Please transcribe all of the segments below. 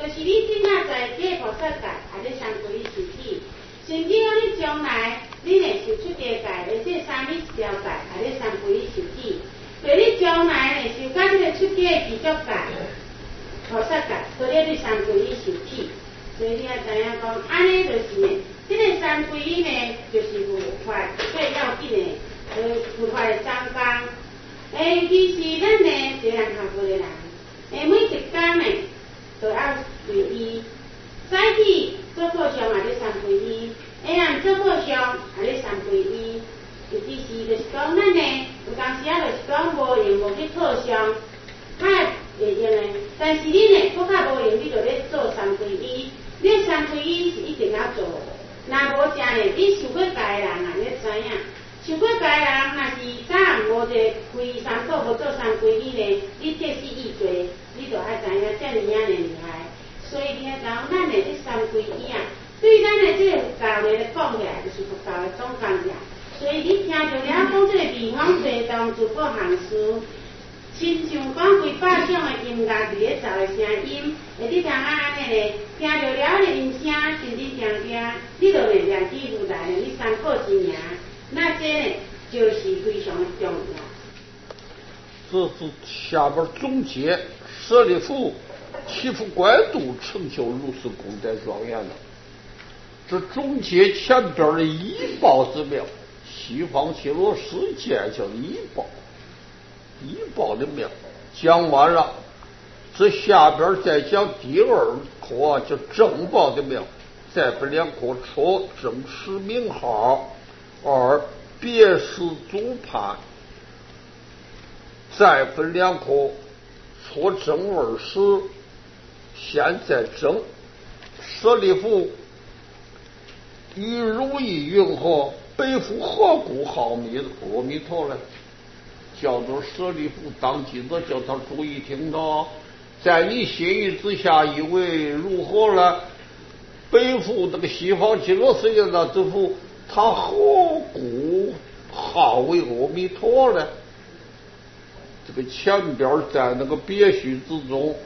就是你今仔在这菩萨界，也咧三皈依受体，甚至讲你将来你会受出家界，或者三密条界，也咧三皈依受体。所以你将来呢，受到这个出家的具足界、菩萨界，都咧你三皈依受体。所以你也知影讲，安尼就是呢，这个三皈依呢，就是佛法最要紧的，佛法的章纲。其实咱呢，一个人学佛的人，每一天呢，都要皈依。早起做课上也咧三皈依，下暗做课上也咧三皈依。尤其是就是讲，咱呢有当时啊，就是讲无用无去课上，较会用的。但是你呢，搁较无用，你就咧做三皈依。你三皈依是一定要做，若无正呢，你受过戒的人啊，你知影。受过戒的人，若是敢无这开三果，无做三皈依呢，你这是异罪，你就爱知影遮尔啊厉害。所以你要讲，咱的这三皈依啊，对咱的这个佛教的讲起来，就是佛教的总纲呀。所以你听着了讲这个地方最动诸佛行事，亲像讲几百种的音乐伫咧奏的声音，你听安尼咧，听着了的音声，甚至听听，你就会念起如来的你三宝之名，那这呢就是非常的重要。 这是下边总结舍利弗祈福怪度成就如是功德庄严了。这总结前边的一报之妙，西方极乐世界叫一报的妙讲完了，这下边再讲第二课叫正报的妙，再分两课说正式名号，二别事总判，再分两课说正二师，现在正舍利弗于如意云何？背负何故号阿弥陀呢？叫做舍利弗当今的叫他注意听到，在你心意之下，以为如何呢？背负这个西方极乐世界的之父，他何故号为阿弥陀呢？这个前边在那个别序之中，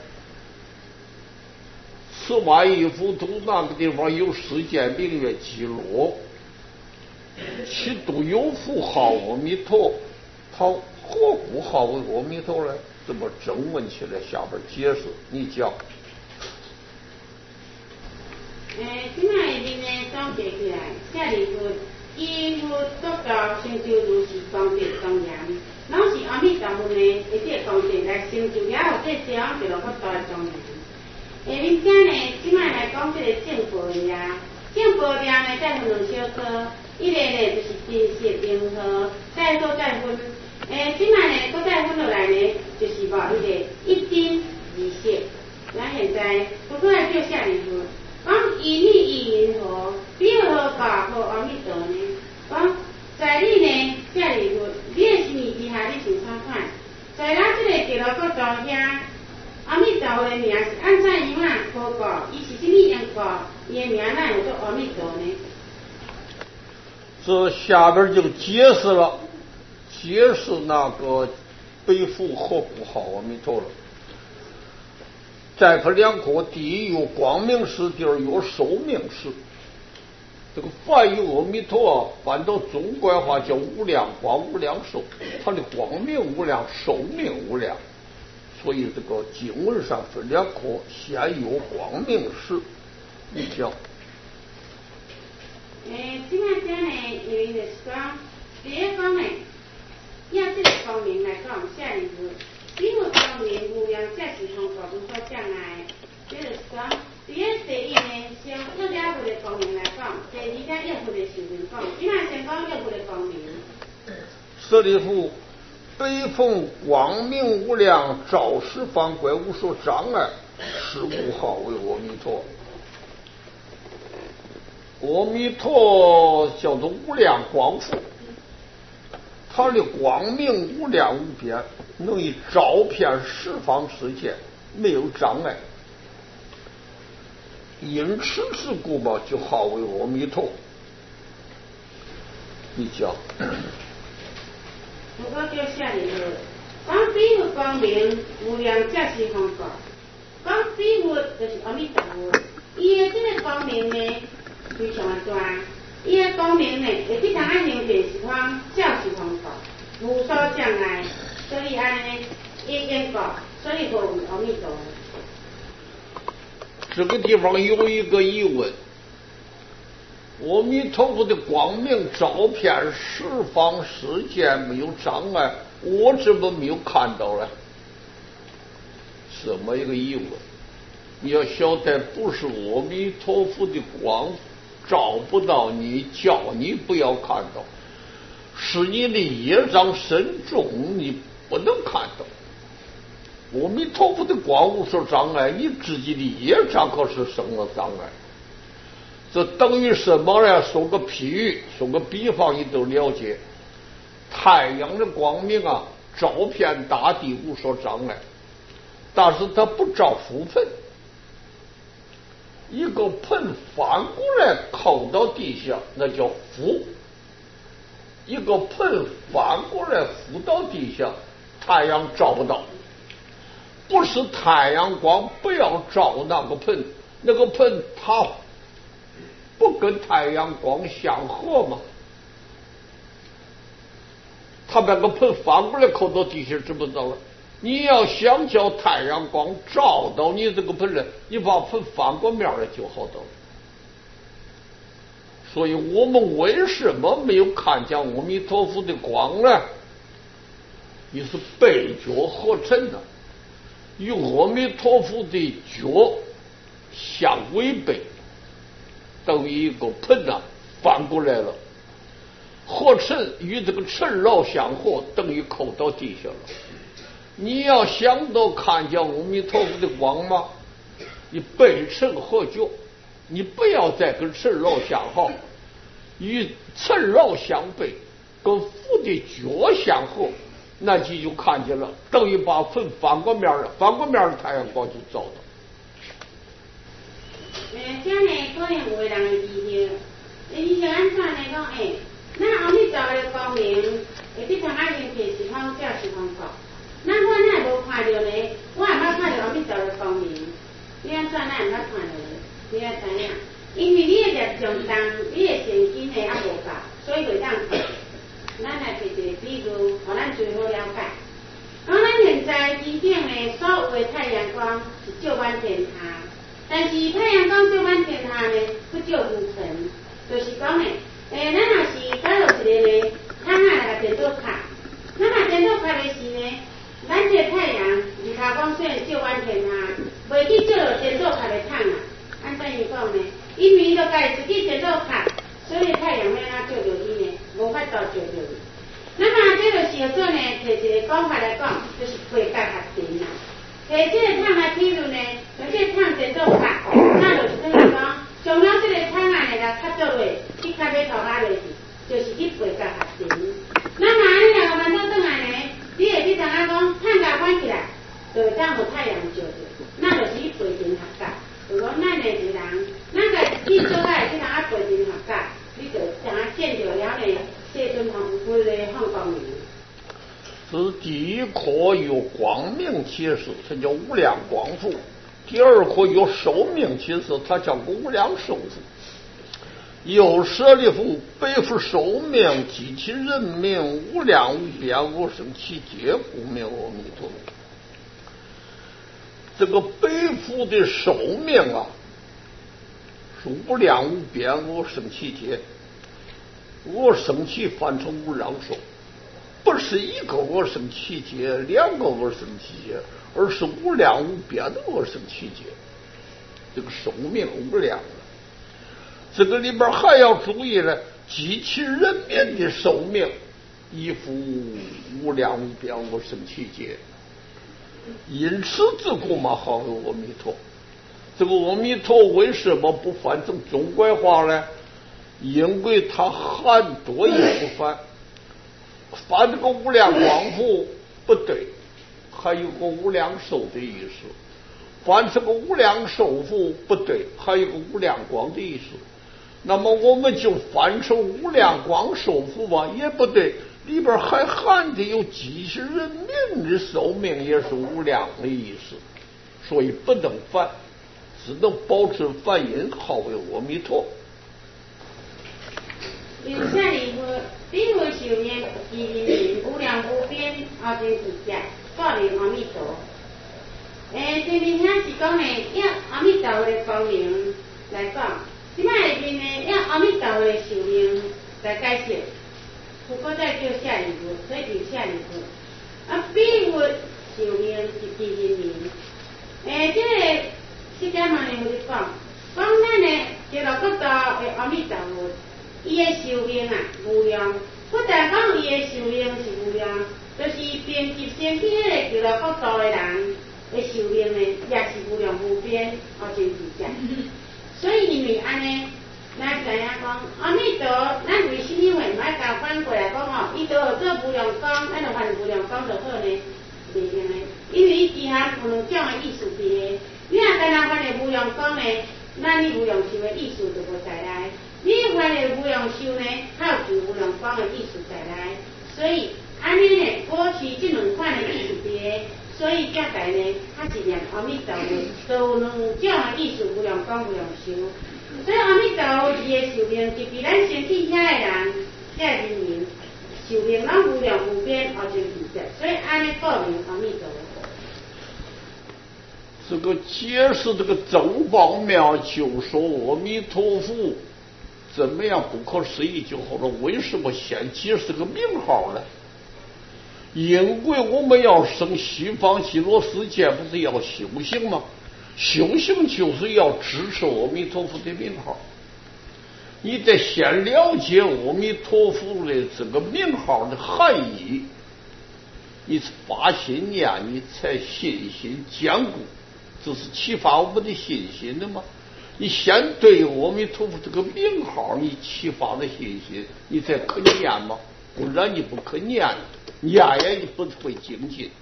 此外一幅图那个地方有世界名曰极乐，其度有福号阿弥陀，他何故号为阿弥陀呢？这么正问起来，下边解释，你讲。 今仔日呢总结起来，舍利弗依佛佛教成就如是功德庄严，拢是阿弥陀佛呢，这个功德来成就了后，这西方极乐佛教的庄严。下面讲呢，今仔来讲这个正报业，正报业呢，再分两小科，一个呢就是真实平和，再分。今仔呢，搁再分落来呢，就是无迄个一真二实。咱现在不过来叫舍利弗，讲以你意云何，你何教何阿弥陀呢？讲在你呢，舍利弗，你的心意之下，你想啥款？在咱这个极乐国中遐，阿弥陀佛的名是按怎样啊？何故？伊是什么因果？伊的名哪有做阿弥陀呢？ 这下边就解释了，解释那个背负何故号阿弥陀了。再分两课，第一有光明师，第二有寿命师。这个凡有阿弥陀，翻到中国话叫无量光无量寿，它的光明无量，寿命无量。所以这个经文上分两课，先有光明师，你讲。 即摆讲呢，因为就是讲，第一讲呢，以这个光明来讲，舍利弗，因为光明无量，才是通过无所障碍。这就是讲，第一呢，先要了佛的光明来讲，第二讲要佛的寿命讲。即摆先讲要佛的光明。 舍利弗，北逢光明无量，照十方怪无所障碍，是故号为阿弥陀。阿弥陀叫做无量光佛，他的光明无量无边，能以照遍十方世界，没有障碍。因此之故嘛，就号为阿弥陀。你讲。 我叫舍利弗，讲比佛光明无量，才是方法。讲比佛就是阿弥陀佛。伊的这个光明呢，非常的大。伊的光明呢，会去通啊形成是方教是方法，无所障碍。所以安尼，伊因果，所以佛为阿弥陀佛。 这个地方有一个疑问。阿弥陀佛的光明照遍十方世界，没有障碍，我怎么没有看到呢？这么一个疑问，你要晓得，不是阿弥陀佛的光照不到你，叫你不要看到，是你的业障深重，你不能看到。阿弥陀佛的光无所障碍，你自己的业障可是生了障碍。这等于什么呢？说个譬喻，说个比方，你都了解。太阳的光明啊，照遍大地无所障碍，但是它不照覆盆。一个盆翻过来扣到地下，那叫覆；一个盆翻过来覆到地下，太阳照不到。不是太阳光不要照那个盆，那个盆它不跟太阳光相合吗？他把个盆翻过来扣到地下，知不知道了？你要想叫太阳光照到你这个盆来，你把盆翻过面来就好到了。所以我们为什么没有看见阿弥陀佛的光呢？你是背觉合成的，与阿弥陀佛的觉相违背。等于一个盆啊翻过来了，合成与这个尘劳相合，等于扣到地下了。你要想到看见阿弥陀佛的光吗？你背尘合觉，你不要再跟尘劳相好，与尘劳相背，跟佛的觉相合，那你就看见了，等于把盆翻过面了，翻过面的太阳光就照到。 这样呢，可能有的人会记住，你像安怎呢讲？那阿弥陀佛的光明，会去通啊形成是方教是方法。那我哪无看到呢？我也捌看到阿弥陀佛的光明，你安怎哪会捌看到呢？你要知影，因为你的业障重，你的善根呢还无够，所以袂当看。咱来摕一个比喻，互咱最好了解。咱现在天顶呢，所有的太阳光是照满天下。但是太阳光照满天下呢，不照无尘，就是讲呢，咱若是假如一个呢，窗仔来个电脑卡，咱若电脑卡的是呢，咱这太阳日头光虽然照满天下，袂去照到电脑卡的窗啊。按怎样讲呢？因为伊就家己自己电脑卡，所以太阳要哪照到伊呢？无法度照到伊。那么这就是叫做呢，摕一个讲法来讲，就是配角合成啦。摕这个窗来比如呢，像这个窗电脑卡，那就是等于讲，上了这个窗啊来甲插做落，去卡要头拉落去，就是去配角合成。那么你若慢慢转来呢，你会去知影讲，窗甲关起来，就会当互太阳照着，那就是去配成合角。就讲咱的人，咱家己做爱去通啊配成合角，你就通啊见着了呢，这尊方佛的放光明。 是第一课有光明启示，它叫无量光复；第二课有寿命启示，它叫无量寿复。有舍利弗，背负寿命，及其人命，无量无边，无生其劫，故名阿弥陀佛。这个背负的寿命啊，是无量无边，无生其劫，我生其翻成无量寿。不是一个我生其劫，两个我生其劫，而是无量无边的我生其劫。这个寿命无量的，这个里边还要注意呢，及其人民的寿命，亦复无量无边，我生其劫。因此自古嘛，好有阿弥陀。这个阿弥陀为什么不翻成中国话呢？因为它含多义不翻。翻这个无量光复不对，还有个无量寿的意思；翻这个无量寿复不对，还有个无量光的意思。那么我们就翻成无量光寿复吧，也不对，里边还含着有几十人民的寿命，也是无量的意思，所以不能翻。 只能保持梵音，号为阿弥陀。 由下里佛，彼佛寿命其人人无量无边，后真自在，说明阿弥陀。前面遐是讲呢，以阿弥陀佛的光明来讲，即摆下面呢，以阿弥陀佛的寿命来解释。不过再叫下里佛，所以就下里佛。彼佛寿命是其人人。这个释迦牟尼佛讲咱呢，极乐国度的阿弥陀佛。伊的寿命啊无量，不但讲伊的寿命是无量，就是并接升起迄个极乐国度的人的寿命呢，也是无量无边，真自在。所以因为安尼，咱知影讲阿弥陀，咱为什么会唔爱交反过来讲哦？伊都有做无量光，咱就犯无量光就好呢？袂用呢，因为伊之下有两种的意思伫个。你若干那犯的无量光呢，咱你无量寿的意思就无在内。你犯的无量寿呢，还有具无量光的意思在内，所以安尼呢，过去这两款的意思伫个，所以才来呢，他是念阿弥陀佛，都有两种的意思，无量光、无量寿。所以阿弥陀佛伊的寿命，就比咱身体遐的人、遐人民寿命拢无量无边，真自在，所以安尼告明阿弥陀佛。 这个解释这个正方面，就说阿弥陀佛。怎么样不可思议就好了？为什么先解释个名号呢？因为我们要生西方极乐世界，不是要修行吗？修行就是要支持阿弥陀佛的名号。你得先了解阿弥陀佛的这个名号的含义，你发心念，你才信心坚固，这是启发我们的信心的吗？你先对阿弥陀佛这个名号你启发了信心，你才可念吗？不然你不可念，念也不会精进。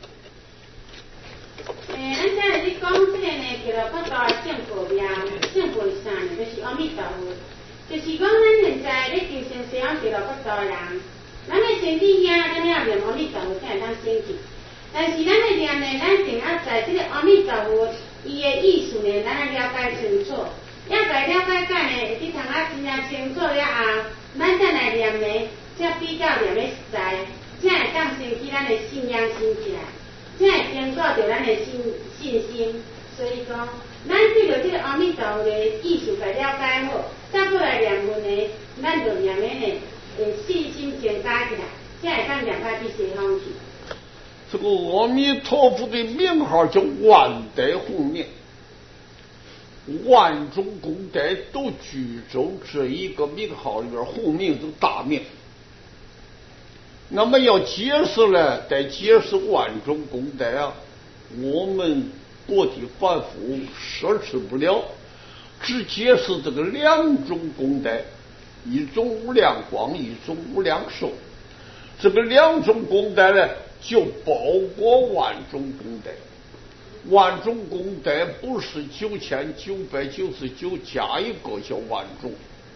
咱现在你讲这个呢，极乐国度的圣佛名，圣佛是啥呢？就是阿弥陀佛，就是讲咱现在咧求生西方极乐国度的人，咱的身体遐，咱要念阿弥陀佛才会当升起。但是咱的念呢，咱定要在这个阿弥陀佛伊的意思呢，咱要了解清楚。要在了解解呢，你通啊真正清楚了后，咱再来念呢，才比较念的实在，才会当升起咱的信仰心起来，才会坚固着咱的信心。所以讲，咱对着这个阿弥陀佛的意思来了解好，再过来念佛呢，咱就念的呢，信心增加起来，才会当念到这西方去。 这个阿弥陀佛的名号叫万代护念。万种功德都聚州这一个名号里边，护命是大名。那么要解释呢，得解释万种功德啊，我们薄地凡夫奢侈不了，只解释这个两种功德，一种无量光，一种无量寿。这个两种功德呢，就包括万种功德。万种功德不是9999加一个叫万种，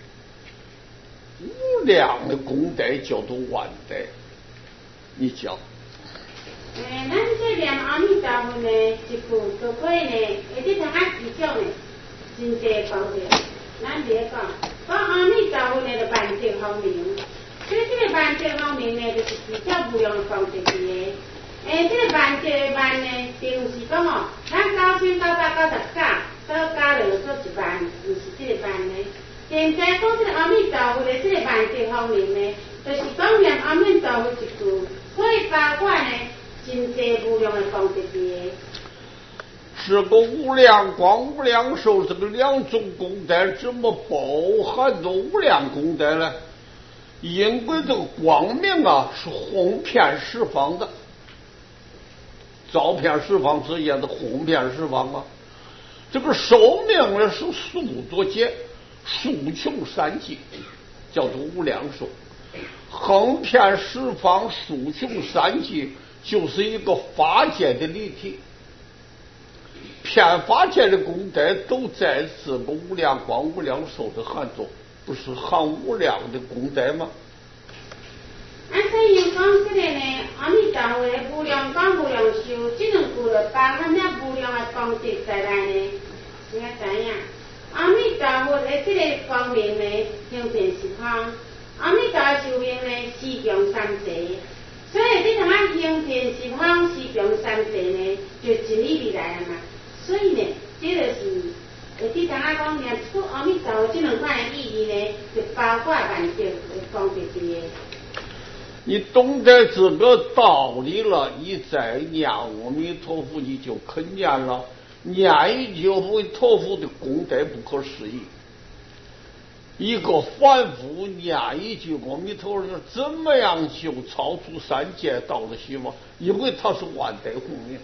无量的功德叫做万德。你讲？ 咱这念阿弥陀佛呢，一句就可以呢，而且通啊记住呢，真济方便。咱别讲阿弥陀佛呢，就万德方明。所以这个万德方明呢，就是比较无量的方便的。这个万德万呢，并不是讲哦，咱9999都加落做一万，不是这个万呢。现在讲这个阿弥陀佛的这个万德方面呢，就是讲念阿弥陀佛一句，可以包括呢真济无量的功德的。 这个无量光、无量寿这个两种功德，怎么包含着无量功德呢？因为这个光明啊，是哄骗十方的。照片十方之间的哄骗十方啊，这个寿命呢是速多劫，数穷三界，叫做无量寿。横骗十方，数穷三界，就是一个法界的离体。骗法界的功德都在这个无量光、无量寿的含中，不是含无量的功德吗？ 所以讲这个呢，阿弥陀佛的无量光、无量寿，这两句就包含了无量的功德在内呢。你看知影？ 这个光明呢，行遍十方。阿弥陀寿命呢，四强三世。所以你同啊行遍十方四强三世呢，就真理未来了嘛。所以呢，这就是你同啊讲念出阿弥陀这两款的意义呢，就包括万劫的功德的。 你懂得这个道理了，你再念阿弥陀佛，你就肯念了。念一句阿弥陀佛的功德不可思议。一个凡夫念一句阿弥陀佛，怎么样就超出三界到了西方？因为他是万德洪名。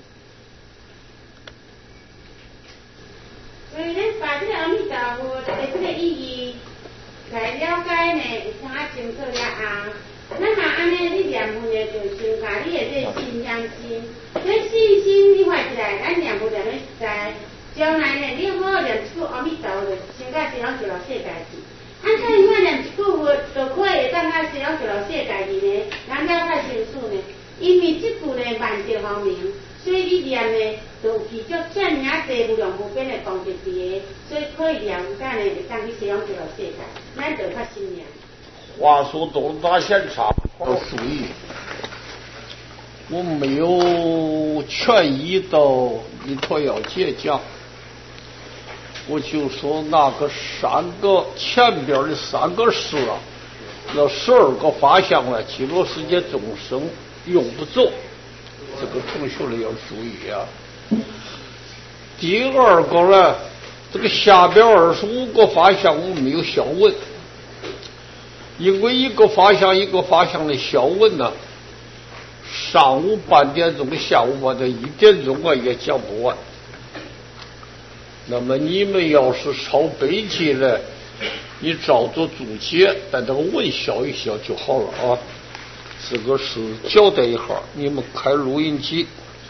所以咱把这个阿弥陀佛的这个意义来了解呢，会更加清楚了啊。咱嘛安尼，你念佛呢，就先把你的这个信仰心，这信心你发起来，咱念佛念得实在。将来呢，你好念一句阿弥陀佛，先甲西方极乐世界去。按照你看念一句佛，就可以当甲西方极乐世界去呢，咱了解清楚呢。因为这句呢万劫方面，所以你念呢，就具足这么侪无量无边的功德的，所以可以了解呢，会当去西方极乐世界，咱就较信念。 话说都大现场，都属于我没有权益到里头要解讲，我就说那个前边的三个诗啊，那12个法相了，极乐世界众生用不着，这个同学们要注意啊。第二个呢，这个下边25个法相我没有小问。因为一个法相的小问呢，上午半点钟，下午半点1点钟啊也讲不完。那么你们要是抄笔记呢，你照着注解，把这个问消一消就好了啊。这个是交代一下，你们开录音机。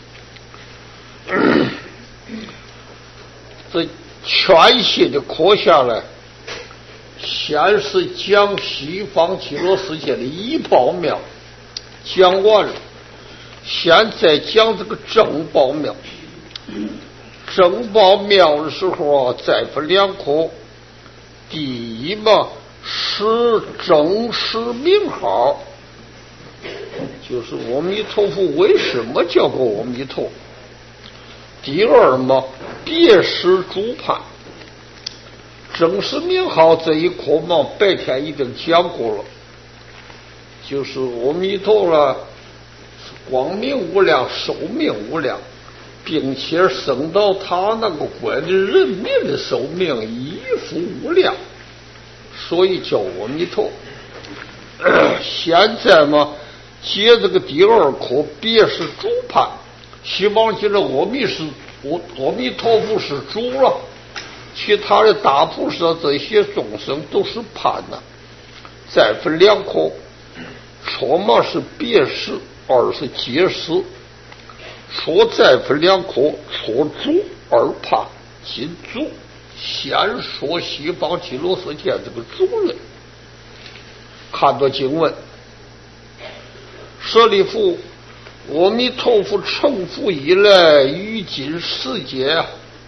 这全系的课下来。先是讲西方极乐世界的一报庙，讲完了，现在讲这个正报庙。正报庙的时候啊，再分2科。第一嘛，是正式名号，就是阿弥陀佛为什么叫个阿弥陀。第二嘛，别识诸判。正式名号这一课嘛，白天已经讲过了，就是阿弥陀了，光明无量，寿命无量，并且升到他那个观的人民的寿命亦复无量，所以叫阿弥陀。现在嘛，接这个第2课，别是主判，希望觉得阿弥陀佛是主了。其他的大菩萨这些众生都是判的，再分2科，说嘛是别识，二是解释，说再分2科，说主二判，今主先说西方极乐世界这个主人。看到经文，舍利弗，阿弥陀佛成佛以来，于今世界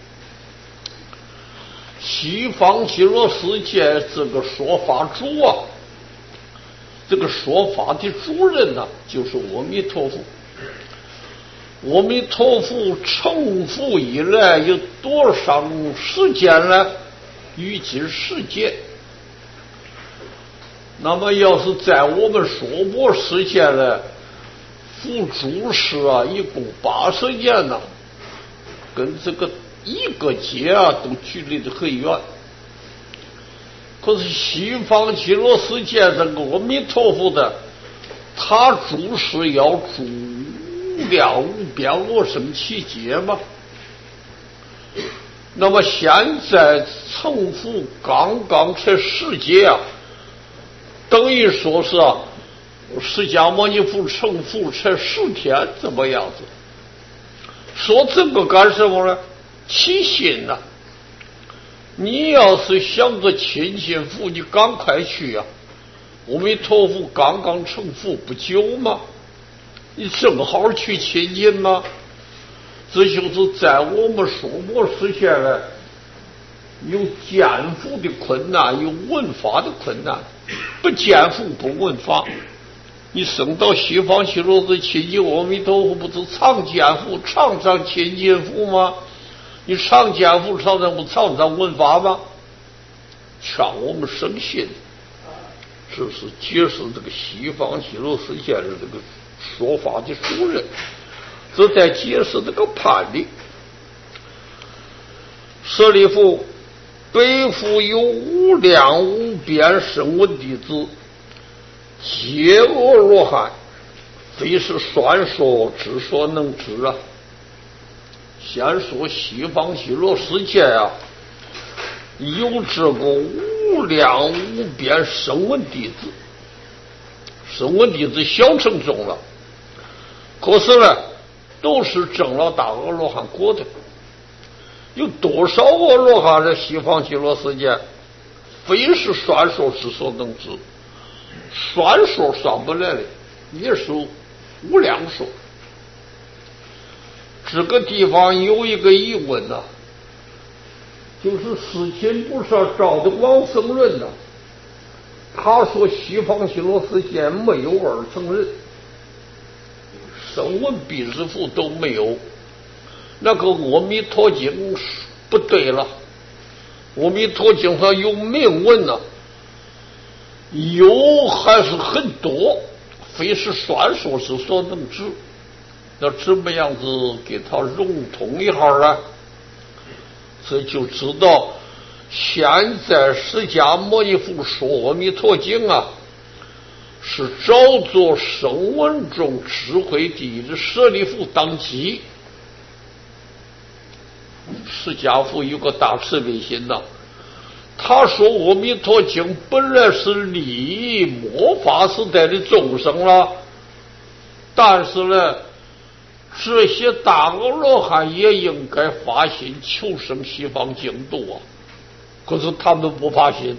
西方极乐世界这个说法主啊，这个说法的主人呢，就是阿弥陀佛。阿弥陀佛成佛以来有多少时间呢？于今世界。那么要是在我们娑婆世界呢，佛住世啊，一共80年呢，跟这个一个劫啊都距离得很远。可是西方极乐世界这个阿弥陀佛的，他住世要住无量无边无生其劫嘛。那么现在成佛刚刚才10劫啊，等于说是啊，释迦牟尼佛成佛才10天这么样子。说这个干什么呢？起心呐！你要是想着亲近佛，你赶快去啊！阿弥陀佛刚刚成佛不久嘛，你正好去亲近嘛。这就是在我们娑婆世界呢， 有减负的困难，有问法的困难。不减负不问法。你升到西方极乐寺亲近阿弥陀佛，不是常减负，常常亲近佛吗？你常减负，常常不常常问法吗？劝我们生信，这是解释这个西方极乐世界的这个说法的主人，这在解释这个判例。舍利弗，北复有无量无边声闻弟子，皆阿罗汉，非是算说之所能知啊。先说西方极乐世界啊，有这个无量无边声闻弟子，声闻弟子小乘中了，可是呢，都是证了大阿罗汉果的。有多少阿罗汉在西方极乐世界，非是算说之所能知，算说算不来的，也是无量说。这个地方有一个疑问呐，就是释亲菩萨照的往生论呐，他说西方极乐世界没有二乘人，声闻辟支佛都没有。那个阿弥陀经不对了，阿弥陀经上有明文呢，有还是很多，非是算说之所能知。那怎么样子给他融通一下呢？这就知道现在释迦牟尼佛说阿弥陀经啊，是找做声闻中智慧第一的舍利弗当机。释迦佛有个大慈悲心呐，他说阿弥陀经本来是利益末法时代的众生了，但是呢，这些大阿罗汉也应该发心求生西方净土啊，可是他们不发心。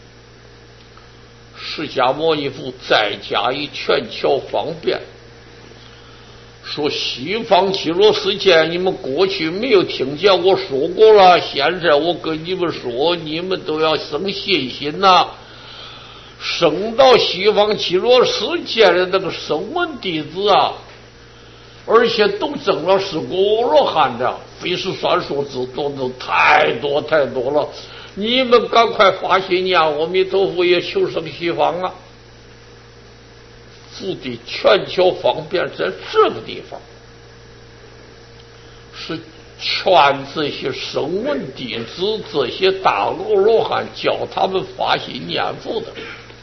释迦牟尼佛再加以权巧方便，说西方极乐世界你们过去没有听见我说过了，现在我跟你们说，你们都要生信心呐。升到西方极乐世界的那个声闻弟子啊，而且都证了是阿罗汉的，非是算说之多，都太多太多了。你们赶快发心呀，阿弥陀佛也求生西方啊！佛的权巧方便在这个地方，是劝这些声闻弟子、这些大阿罗汉，教他们发心念佛的。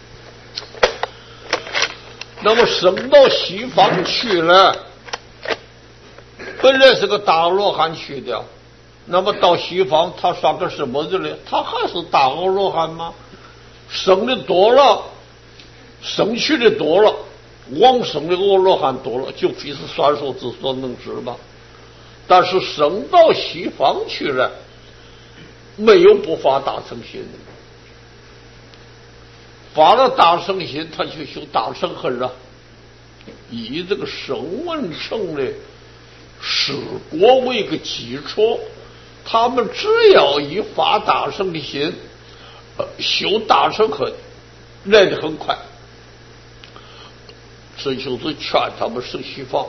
那么升到西方去了，本来是个大阿罗汉去的，那么到西方他算个什么人呢？他还是大阿罗汉吗？生的多了，生去的多了，往生的阿罗汉多了，就非是算说之所能知吧。但是升到西方去了，没有不发大乘心的，发了大乘心，他就修大乘恨了。以这个声闻乘的实果为一个基础，他们只要一发大乘的心，修大乘恨来得很快。这就是劝他们升西方。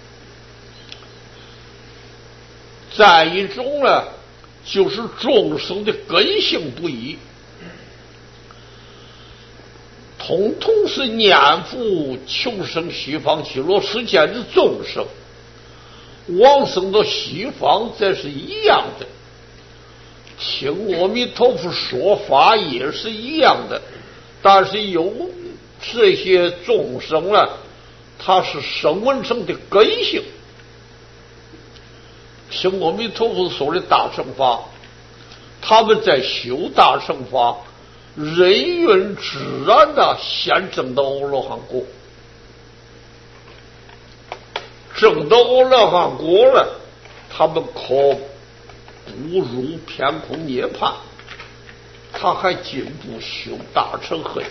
再一种呢，就是众生的根性不一，统统是念佛求生西方极乐世界的众生，往生到西方这是一样的，听阿弥陀佛说法也是一样的，但是有这些众生呢，他是声闻乘的根性，听阿弥陀佛说的大乘法，他们在修大乘法，人云自然的先证到阿罗汉果，证到阿罗汉果了，他们可不入偏空涅槃，他还进步修大乘恨。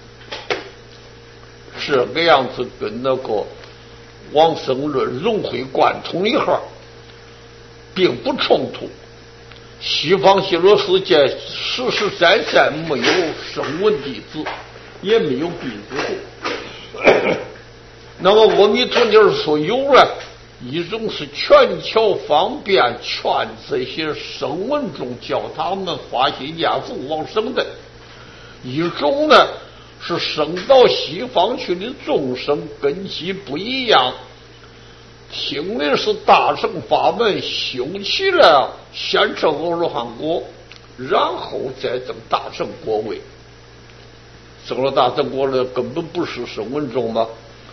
这个样子跟那个往生论融会贯通一下，并不冲突。 西方极乐世界实实在在没有声闻弟子，也没有弟子。那么阿弥陀经说有了，一种是权巧方便劝这些声闻众，叫他们发心念佛往生的；一种呢是升到西方去的众生根基不一样，听的是大乘法门，修起来先证阿罗汉果，然后再证大乘果位。证了大乘果了，根本不是声闻众吗？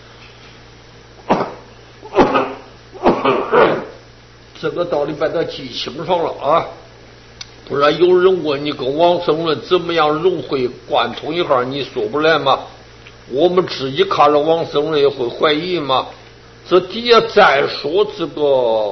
这个道理把它记清楚了啊！不然有人问你跟往生论怎么样融会贯通一下，你说不来吗？我们自己看了往生论也会怀疑吗？这底下再说这个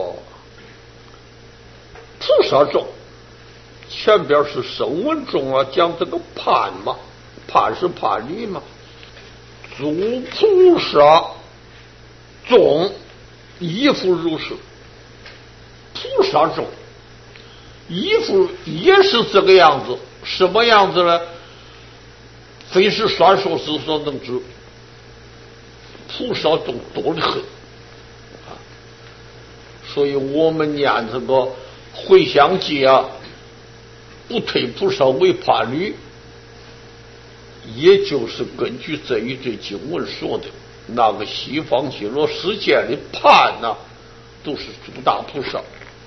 菩萨众，前边是声闻众啊，讲这个判嘛，判是判理嘛，诸菩萨众亦复如是。菩萨众亦复也是这个样子，什么样子呢？非是算数师所能知。菩萨众多得很啊，所以我们念这个回向偈啊，不推菩萨为判侣，也就是根据这一对经文说的，那个西方极乐世界的判呢，都是诸大菩萨。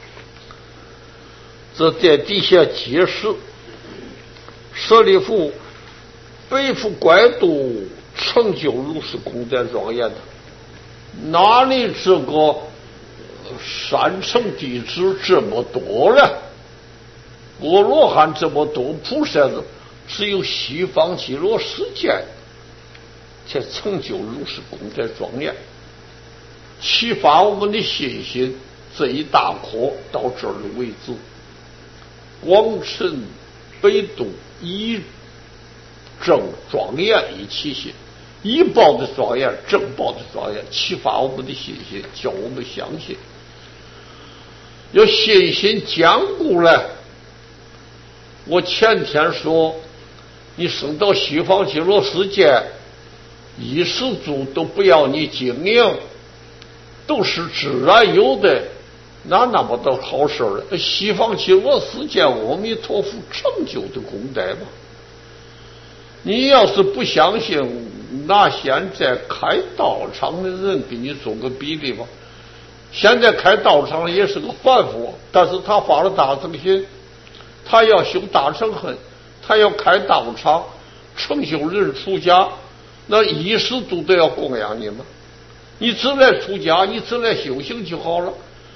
这在底下解释，舍利弗，背负拐度，成就如是功德庄严的，哪里这个山城弟子这么多了？阿罗汉这么多，菩萨的只有西方极乐世界才成就如是功德庄严，启发我们的信心。这一大课到这儿为止。广深北渡，一正庄严一起信，一报的庄严，正报的庄严，启发我们的信心，叫我们相信。要信心坚固了，我前天说，你升到西方极乐世界，一世祖都不要你经营，都是自然有的。那么多好事了，西方极乐世界阿弥陀佛成就的功德嘛。你要是不相信，拿现在开道场的人给你做个比例吧。现在开道场也是个凡夫，但是他发了大乘心，他要修大乘恨，他要开道场，成就人出家，那一世都得要供养你吗？你只来出家，你只来修行就好了。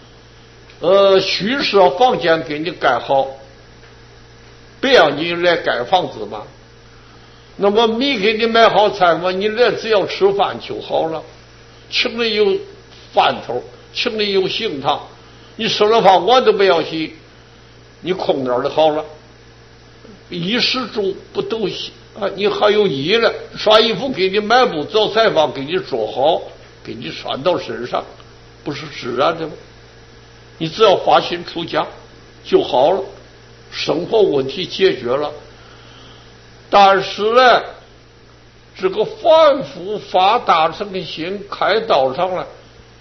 虚设房间给你盖好，别让你来盖房子嘛。那么米给你买好菜嘛，你来只要吃饭就好了。请你有饭头，请你有行堂，你吃了饭碗都不要洗，你空点就好了。衣食住不都洗啊？你还有衣了，刷衣服给你买布，找裁缝给你做好，给你穿到身上，不是自然的吗？你只要发心出家就好了，生活问题解决了。但是呢，这个凡夫发大乘的心，开道场了，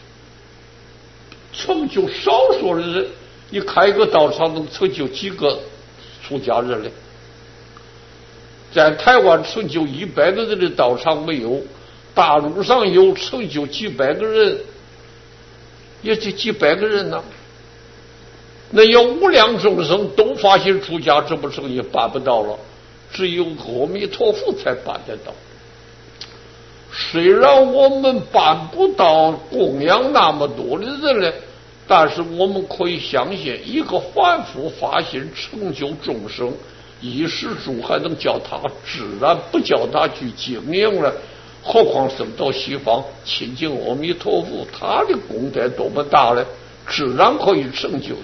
成就少数的人。你开一个道场能成就几个出家人呢？在台湾成就100个人的道场没有，大陆上有成就几百个人，也就几百个人呢。那要无量众生都发心出家，这不成也办不到了，只有阿弥陀佛才办得到。虽然我们办不到供养那么多的人呢，但是我们可以相信，一个凡夫发心成就众生，衣食住还能叫他自然，不叫他去经营了，何况升到西方亲近阿弥陀佛，他的功德多么大呢？自然可以成就的。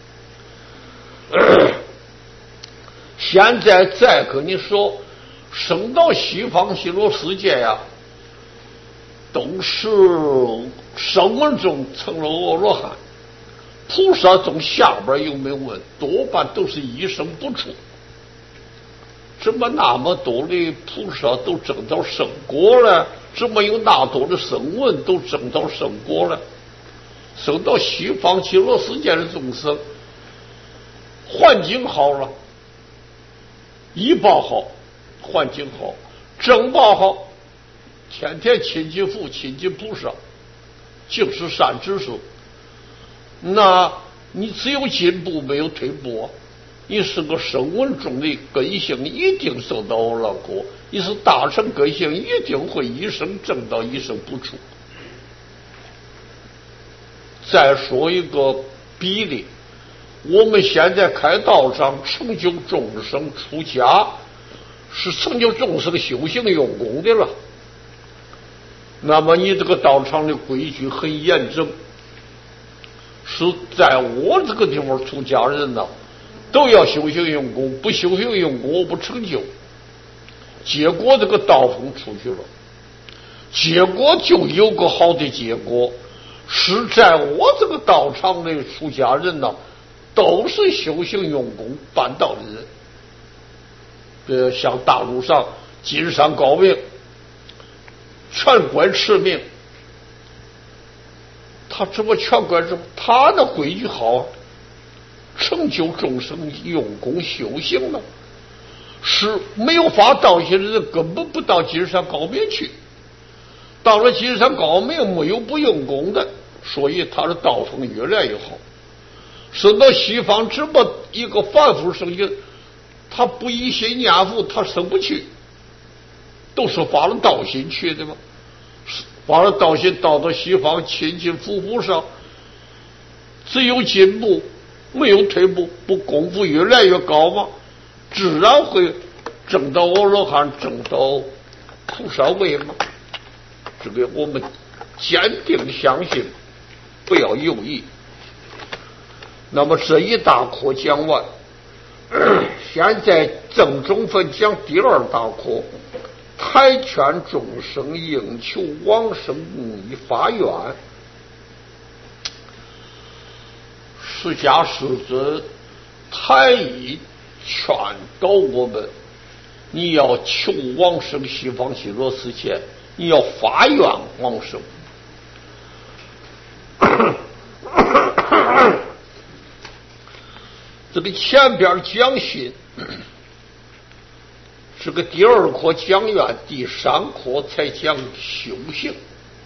现在再跟你说，升到西方极乐世界呀，都是声闻中成了阿罗汉， 菩萨从下边有没有问，多半都是一声不出。怎么那么多的菩萨都证到圣果了？怎么有那多的声闻都证到圣果了？升到西方极乐世界的众生，环境好了，医报好，环境好，正报好，天天亲近佛，亲近菩萨，净是善知识。那你只有进步没有退步啊！你是个声闻中的根性，一定受到了果；你是大乘根性，一定会一生正到一生不出。再说一个比例，我们现在开道场成就众生出家，是成就众生修行用功的了。那么你这个道场的规矩很严正，是在我这个地方出家人呢，都要修行用功，不修行用功我不成就。结果这个道风出去了，结果就有个好的结果，是在我这个道场的出家人呢，都是修行用功办道的人。像大陆上金山高明，全关持名，他怎么全关持？他的规矩好，成就众生用功修行了。是没有发道心的人根本不到金山高明去，到了金山高明没有不用功的，所以他的道风越来越好。升到西方这么一个凡夫生行，他不一心念佛，他升不去，都是发了道心去的嘛。发了道心到西方亲近佛菩萨，只有进步没有退步，不功夫越来越高嘛，自然会证到阿罗汉，证到菩萨位嘛。这个我们坚定相信，不要犹豫。那么这一大课讲完，现在正中分讲第二大课，台劝众生应求往生以发愿。释迦世尊台以劝导我们，你要求往生西方极乐世界，你要发愿往生。这个前边讲信，这个第二课讲愿，第三课才讲修行。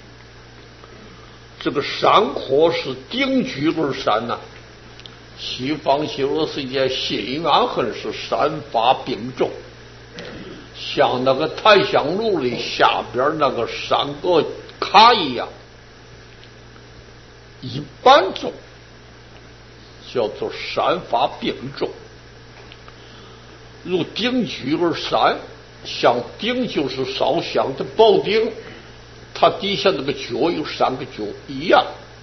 这个三课是顶举而三呐，西方极乐世界信愿恨是三法并重，像那个檀香炉里下边那个三个卡一样，一般重，叫做三法并重。如顶举而三，像顶就是烧香的宝顶，它底下那个脚有三个脚一样，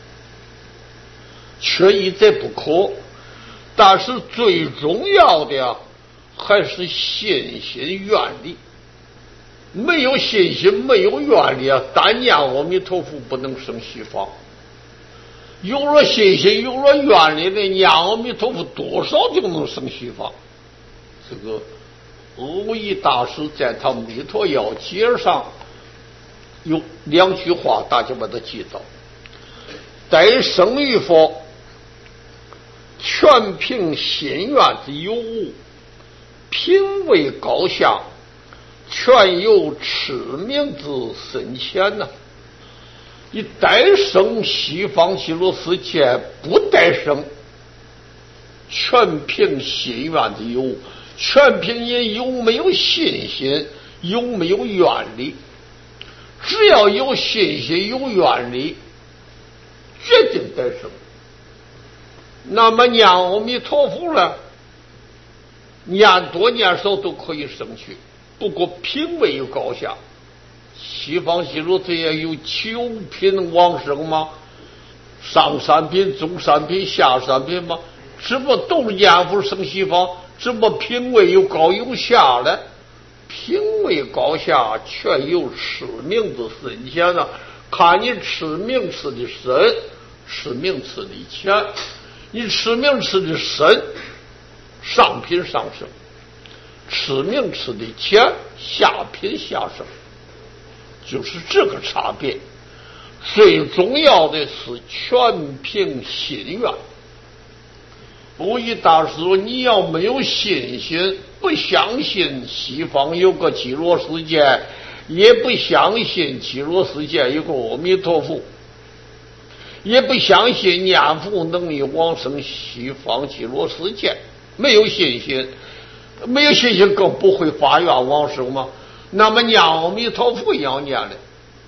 缺一则不可。但是最重要的还是信心愿力，没有信心没有愿力啊，单念阿弥陀佛不能生西方。有了信心有了愿力的念阿弥陀佛，多少就能生西方。这个蕅益大师在他《弥陀要解》上有两句话，大家把它记到：待生于佛，全凭心愿之有无，品位高下，全由持名之深浅呐。你待生西方极乐世界，不待生，全凭心愿之有无，全凭你有没有信心，有没有愿力。只要有信心有愿力，决定得生。那么念阿弥陀佛了，念多念少都可以生去，不过品位有高下。西方极乐世界有9品往生吗？上三品、中三品、下三品吗？这不都是念佛生西方？这么品位有高有下呢？品位高下全由持名之深浅啊！看你持名持的深，持名持的浅。 你吃命吃的身，上品上升；吃命吃的钱，下品下升，就是这个差别。最重要的是全凭心愿。不一大师说，你要没有信心，不相信西方有个极乐世界，也不相信极乐世界有个阿弥陀佛，也不相信念佛能力往生西方极乐世界，没有信心，没有信心更不会发愿往生吗？那么念阿弥陀佛要念的，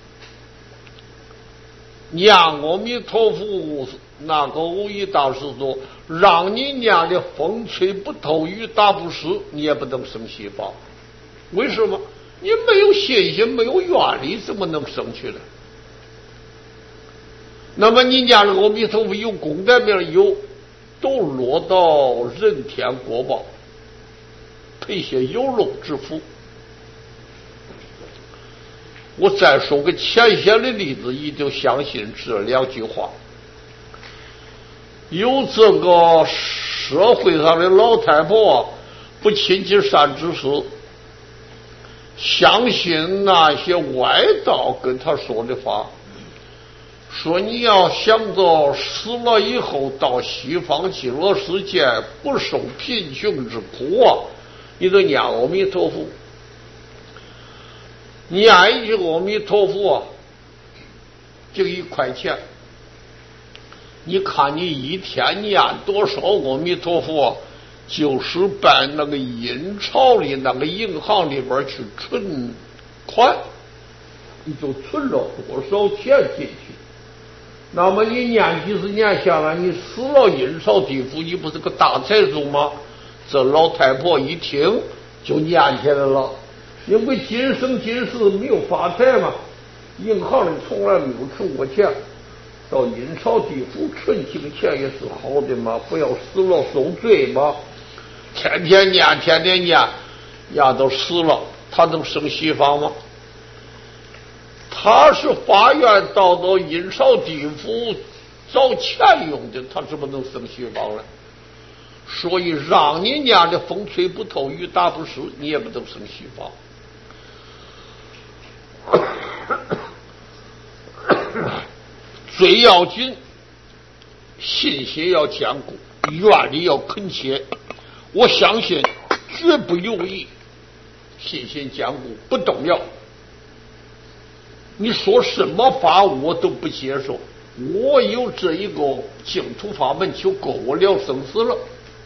念阿弥陀佛，那个无一大师说，让你念的风吹不透，雨打不湿，你也不能生西方。为什么？你没有信心，没有愿力，怎么能生去呢？那么你念的阿弥陀佛有功德没有？都落到人天国报，配些有漏之福。我再说个浅显的例子，一定相信这两句话。有这个社会上的老太婆不亲近善知识，相信那些歪道跟他说的话，说你要想着死了以后到西方极乐世界不受贫穷之苦啊，你得念阿弥陀佛。念一句阿弥陀佛就1块钱，你看你一天念多少阿弥陀佛，就是把那个印钞的那个银行里边去存款，你就存了多少钱进去。那么你念几十年下来，你死了阴曹地府，你不是个大财主吗？这老太婆一听就念起来了，因为今生今世没有发财嘛，银行里从来没有存过钱，到阴曹地府存起个钱也是好的嘛，不要死了受罪嘛。天天念，天天念，呀都死了，他能生西方吗？他是发愿到阴曹地府找钱用的，他怎么能生西方呢？所以让你念的风吹不透，雨打不湿，你也不能生西方。最要紧，信心要坚固，愿力要恳切。我相信绝不犹豫，信心坚固不动摇。你说什么法我都不接受，我有这一个净土法门就够我了生死了。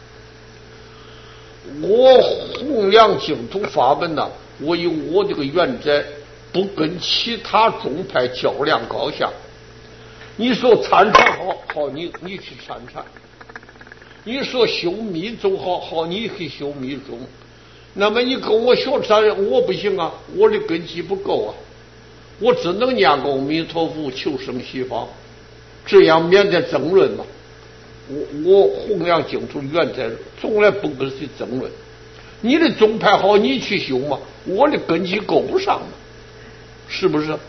我弘扬净土法门呢，我有我这个原则，不跟其他宗派较量高下。你说参禅好，你去参禅；你说修密宗好，你去修密宗。那么你跟我学禅，我不行啊，我的根基不够啊，我只能念个阿弥陀佛求生西方，这样免得争论嘛。我弘扬净土原则从来不跟谁争论。你的宗派好，你去修嘛，我的根基够不上嘛，是不是？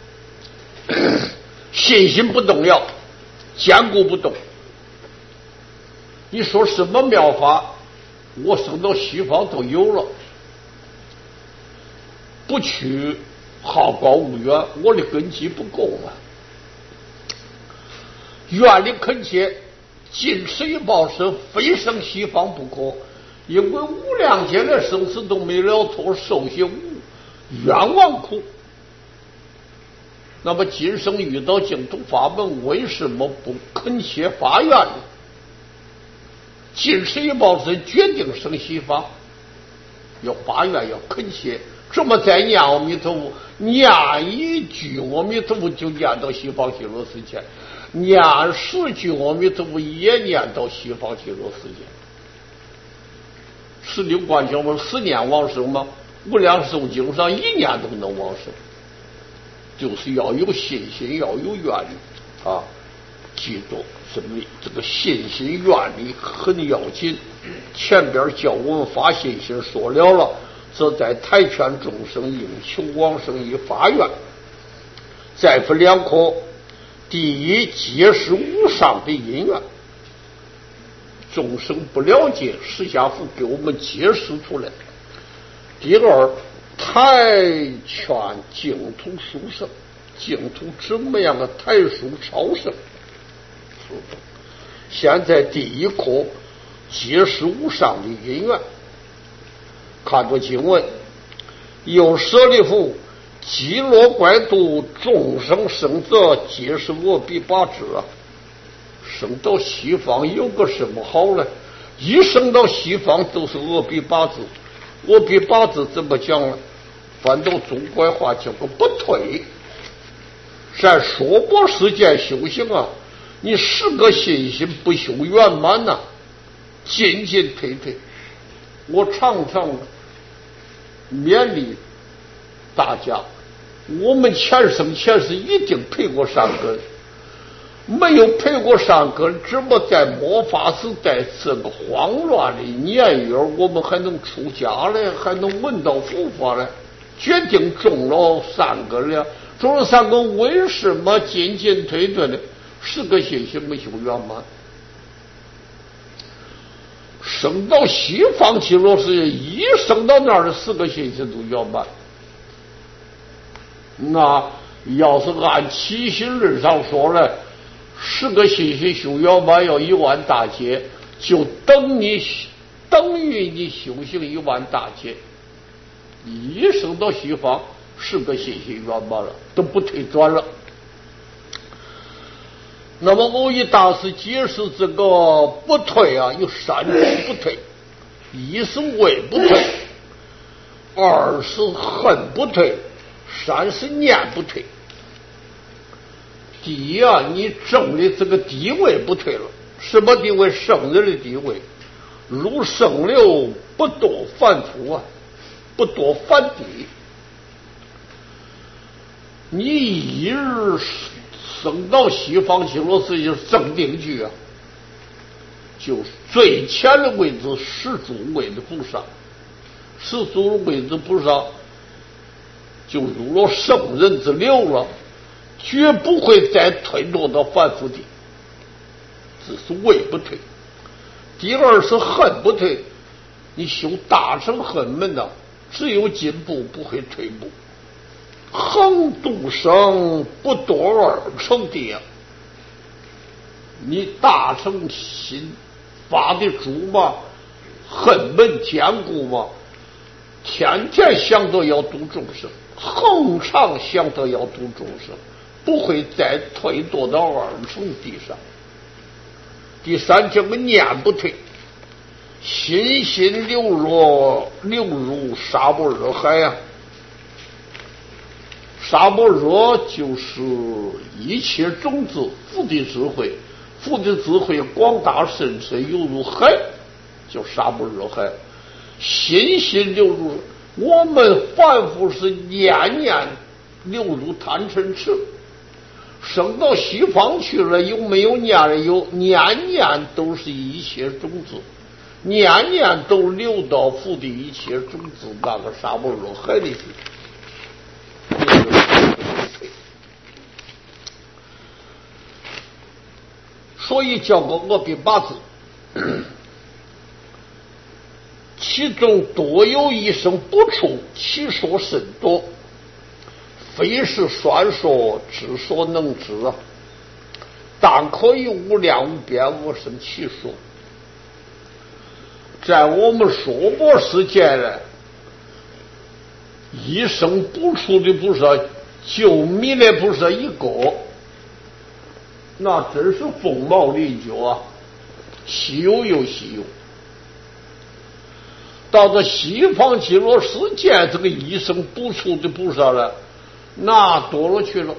信心不动摇，坚固不动。你说什么妙法，我升到西方都有了，不去好高骛远，我的根基不够嘛。愿力恳切，尽此一报身，非生西方不可。因为无量劫的生死都没了脱，受些冤枉苦。那么今生遇到净土法门，为什么不恳切发愿呢？尽此一报身，决定生西方，要发愿，要恳切。这么再念阿弥陀佛，念一句阿弥陀佛就念到西方极乐世界，念10句阿弥陀佛也念到西方极乐世界。16观经不是10年往生吗？无量寿经上1年都能往生，就是要有信心，要有愿力啊！记住，这个信心愿力很要紧。前边教我们发信心说了，则在台劝众生应求往生以发愿。再分2科，第一，皆是无上的因缘。 众生不了解，释迦佛给我们解释出来。第二，太劝净土殊胜，净土怎么样的太殊超胜？现在第一课解释无上的因缘，看着经文，有舍利弗，极乐国度众生生者，皆是阿鼻八支啊。生到西方有个什么好呢？一生到西方都是阿鼻八支。阿鼻八支怎么讲呢？翻到中国话叫个不退。在娑婆世界修行啊，你十个信心不修圆满呐，进进退退。我常常勉励大家，我们前生前世一定培过善根，没有培过善根，怎么在末法时代这个慌乱的年月，我们还能出家呢？还能闻到佛法呢？决定种了善根了，种了善根，为什么进进退退呢？十个信心没修圆满。升到西方极乐世界，一升到那儿的十个信心都圆满。那要是按起心论上说呢，十个信心修圆满要10000大劫，就等于你修行10000大劫。一升到西方，10个信心圆满了，都不退转了。那么欧一大师解释这个不退啊，有3种不退：一是畏不退，2是恨不退，3是念不退。第一啊，你证的这个地位不退了。什么地位？圣人的地位，如圣流，不堕凡土啊，不堕凡地。你一日升到西方极乐世界正定居啊，就最前的位置十足位的菩萨，十足位的菩萨就入了圣人之流了，绝不会再退落到凡夫地。这是畏不退。第二是恨不退，你修大乘恨门呐，只有进步不会退步。横度生不堕二乘地啊！你大乘心发的足嘛，恨门坚固嘛，天天想着要度众生，恒常想着要度众生，不会再退堕到二乘地上。第三叫个念不退，心心流入沙漠热海啊！沙漠热就是一切种子福的智慧，福的智慧广大深深犹如海，叫沙漠热海。心心流入，我们凡夫是念念流入贪嗔痴，升到西方去了，有没有念了？有，念念都是一切种子，念念都流到福的一切种子那个沙漠热海里去。所以叫个阿鼻八支，其中多有一生不出，其说甚多，非是算说，只说能知啊！但可以无量无边无生其说。在我们娑婆世界呢，一生不出的菩萨，就弥勒菩萨一个。那真是凤毛麟角啊，稀有又稀有。到了西方极乐世界，这个一生不出的菩萨了，那多了去了，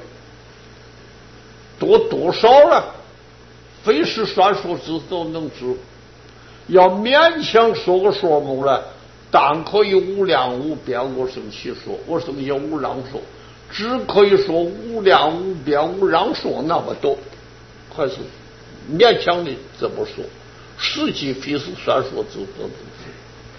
多少了？非是算说知都能知，要勉强说个数目了，但可以无量无边无生其说，我生叫无量说，只可以说无量无边无量说那么多。还是勉强的这么说，实际非是算说之得不知。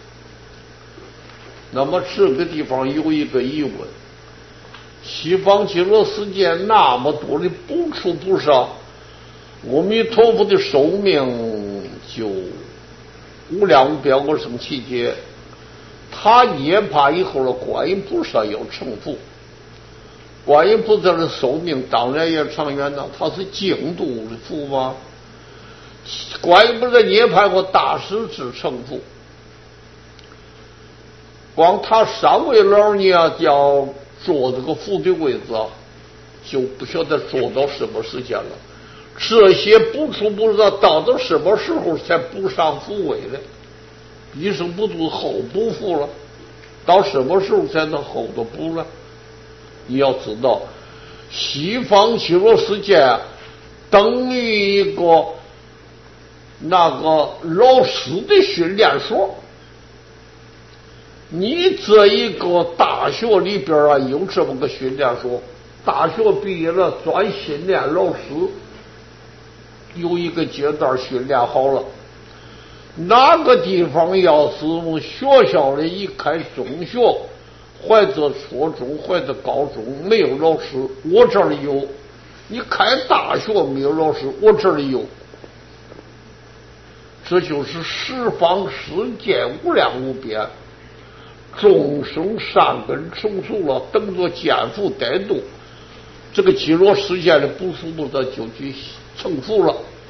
那么这个地方有一个疑问：西方极乐世界那么多的不出菩萨，阿弥陀佛的寿命就无量无边我生其劫，他涅槃以后的观音菩萨要成佛。观音菩萨的寿命当然也长远了，他是净土的佛吗？观音菩萨涅槃过大师至成佛，光他三位老娘要坐这个佛的位置就不晓得坐到什么时间了。这些不出不知道到什么时候才不上佛位呢？一生不度后不复了，到什么时候才能后头补呢？你要知道，西方极乐世界等于一个那个老师的训练所。你这一个大学里边有这么个训练所，大学毕业了专训练老师，有一个阶段训练好了。哪个地方要是学校里一开中学或者初中或者高中没有老师，我这里有；你开大学没有老师，我这里有。这就是十方世界无量无边，众生善根成熟了，等着见佛得度，这个极乐世界的不速不得就去成佛了。